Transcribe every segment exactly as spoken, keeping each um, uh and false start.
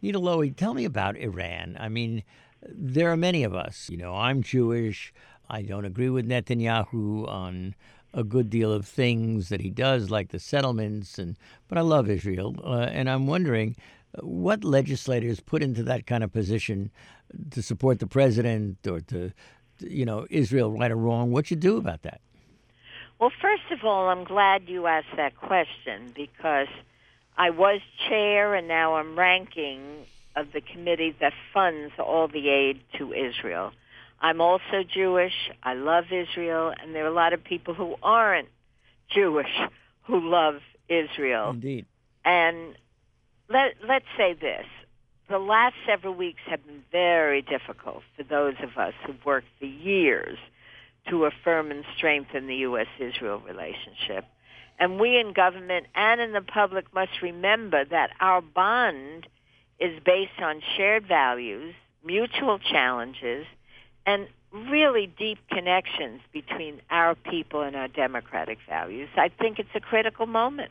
Nita Lowey, tell me about Iran. I mean, there are many of us. You know, I'm Jewish. I don't agree with Netanyahu on a good deal of things that he does, like the settlements, and but I love Israel, uh, and I'm wondering uh, what legislators put into that kind of position to support the president or to, to, you know, Israel, right or wrong. What you do about that? Well, first of all, I'm glad you asked that question because I was chair and now I'm ranking of the committee that funds all the aid to Israel. I'm also Jewish. I love Israel, and there are a lot of people who aren't Jewish who love Israel. Indeed. And let, let's say this. The last several weeks have been very difficult for those of us who've worked for years to affirm and strengthen the U S Israel relationship. And we in government and in the public must remember that our bond is based on shared values, mutual challenges, and really deep connections between our people and our democratic values. I think it's a critical moment.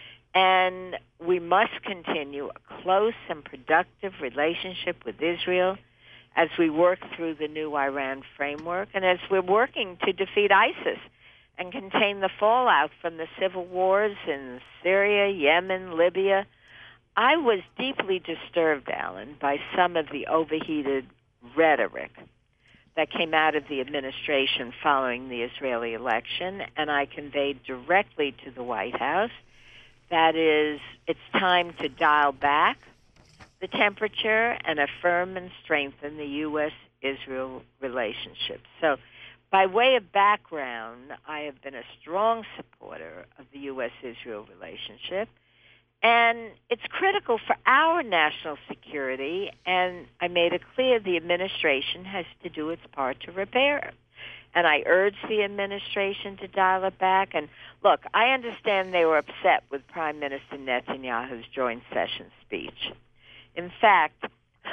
And we must continue a close and productive relationship with Israel as we work through the new Iran framework and as we're working to defeat ISIS and contain the fallout from the civil wars in Syria, Yemen, Libya. I was deeply disturbed, Alan, by some of the overheated rhetoric that came out of the administration following the Israeli election, and I conveyed directly to the White House that is, it's time to dial back the temperature and affirm and strengthen the U S Israel relationship. So by way of background, I have been a strong supporter of the U S Israel relationship, and it's critical for our national security, and I made it clear the administration has to do its part to repair it. And I urged the administration to dial it back. And look, I understand they were upset with Prime Minister Netanyahu's joint session speech. In fact,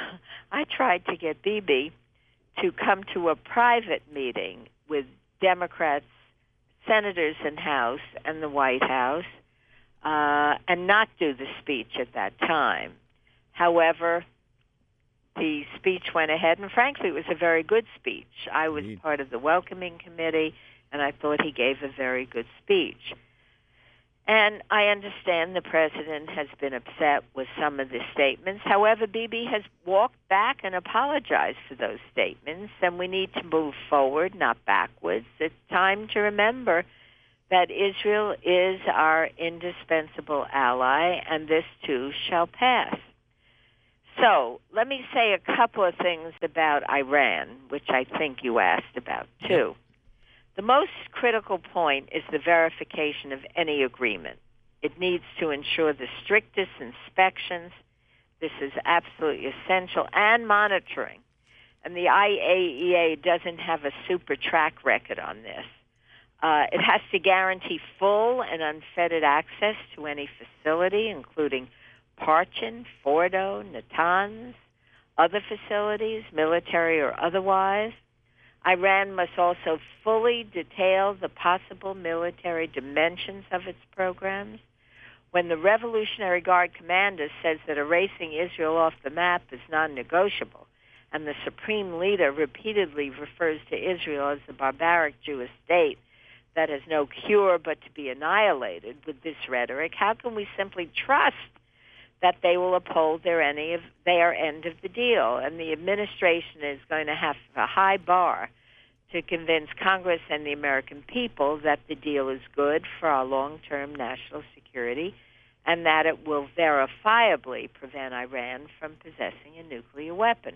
I tried to get Bibi to come to a private meeting with Democrats, senators in House and the White House, uh, and not do the speech at that time. However, the speech went ahead, and frankly, it was a very good speech. I was Indeed. part of the welcoming committee, and I thought he gave a very good speech. And I understand the president has been upset with some of the statements. However, Bibi has walked back and apologized for those statements, and we need to move forward, not backwards. It's time to remember that Israel is our indispensable ally, and this too shall pass. So let me say a couple of things about Iran, which I think you asked about too. The most critical point is the verification of any agreement. It needs to ensure the strictest inspections. This is absolutely essential, and monitoring. And the I A E A doesn't have a super track record on this. Uh, it has to guarantee full and unfettered access to any facility, including Parchin, Fordo, Natanz, other facilities, military or otherwise. Iran must also fully detail the possible military dimensions of its programs. When the Revolutionary Guard commander says that erasing Israel off the map is non-negotiable, and the supreme leader repeatedly refers to Israel as a barbaric Jewish state that has no cure but to be annihilated with this rhetoric, how can we simply trust that they will uphold their, any of, their end of the deal? And the administration is going to have a high bar to convince Congress and the American people that the deal is good for our long-term national security and that it will verifiably prevent Iran from possessing a nuclear weapon.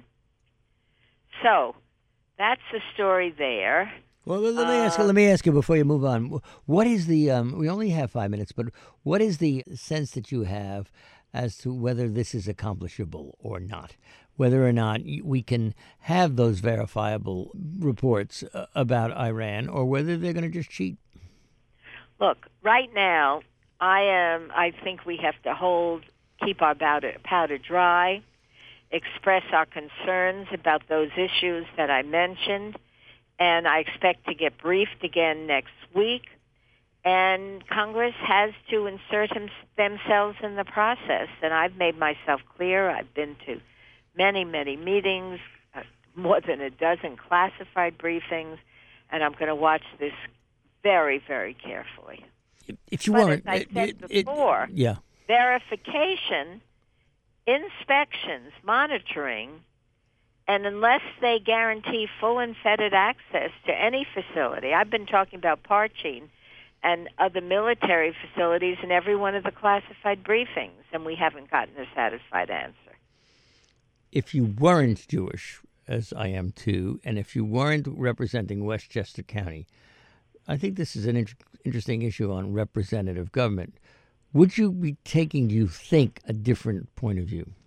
So that's the story there. Well, let let me ask you. Uh, Let me ask you before you move on. What is the? Um, we only have five minutes, but what is the sense that you have as to whether this is accomplishable or not? Whether or not y- we can have those verifiable reports uh, about Iran, or whether they're going to just cheat? Look, right now, I am. I think we have to hold, keep our powder, powder dry, express our concerns about those issues that I mentioned, and I expect to get briefed again next week. And Congress has to insert him, themselves in the process. And I've made myself clear. I've been to many, many meetings, uh, more than a dozen classified briefings, and I'm going to watch this very, very carefully. If you but weren't, as I said it, before, it, yeah. verification, inspections, monitoring, and unless they guarantee full and fettered access to any facility, I've been talking about Parchin and other military facilities in every one of the classified briefings, and we haven't gotten a satisfied answer. If you weren't Jewish, as I am too, and if you weren't representing Westchester County, I think this is an in- interesting issue on representative government. Would you be taking, do you think, a different point of view?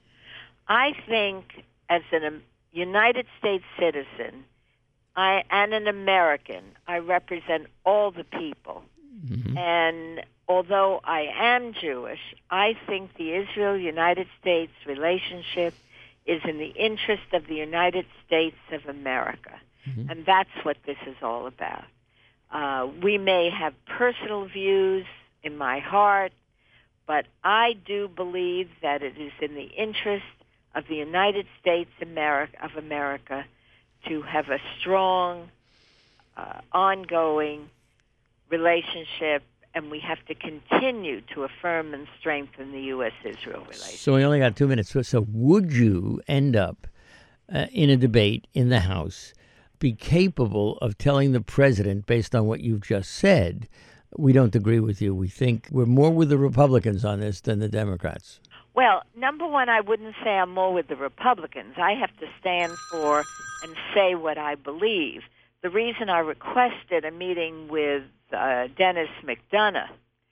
I think as a United States citizen I, and an American, I represent all the people. Mm-hmm. And although I am Jewish, I think the Israel-United States relationship is in the interest of the United States of America. Mm-hmm. And that's what this is all about. Uh, we may have personal views in my heart, but I do believe that it is in the interest of the United States America, of America to have a strong, uh, ongoing relationship, and we have to continue to affirm and strengthen the U S Israel relationship. So we only got two minutes. So, so would you end up uh, in a debate in the House be capable of telling the president, based on what you've just said, we don't agree with you, we think we're more with the Republicans on this than the Democrats? Well, number one, I wouldn't say I'm more with the Republicans. I have to stand for and say what I believe. The reason I requested a meeting with uh, Dennis McDonough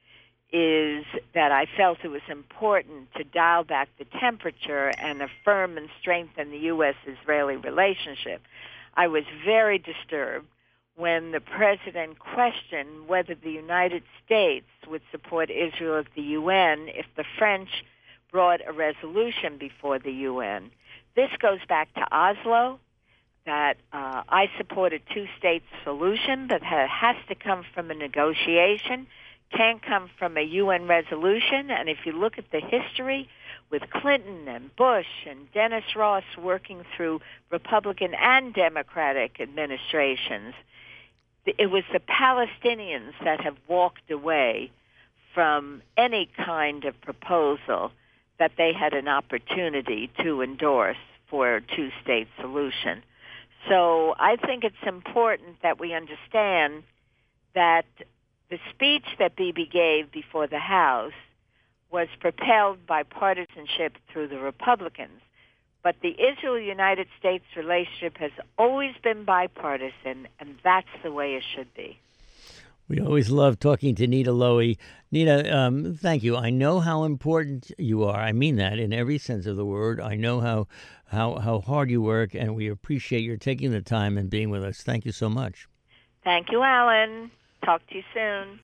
is that I felt it was important to dial back the temperature and affirm and strengthen the U S-Israeli relationship. I was very disturbed when the president questioned whether the United States would support Israel at the U N if the French brought a resolution before the U N. This goes back to Oslo, that uh, I support a two-state solution, but it has to come from a negotiation, can't come from a U N resolution. And if you look at the history with Clinton and Bush and Dennis Ross working through Republican and Democratic administrations, it was the Palestinians that have walked away from any kind of proposal that they had an opportunity to endorse for a two-state solution. So I think it's important that we understand that the speech that Bibi gave before the House was propelled by partisanship through the Republicans. But the Israel-United States relationship has always been bipartisan, and that's the way it should be. We always love talking to Nita Lowey. Nita, um, thank you. I know how important you are. I mean that in every sense of the word. I know how, how, how hard you work, and we appreciate your taking the time and being with us. Thank you so much. Thank you, Alan. Talk to you soon.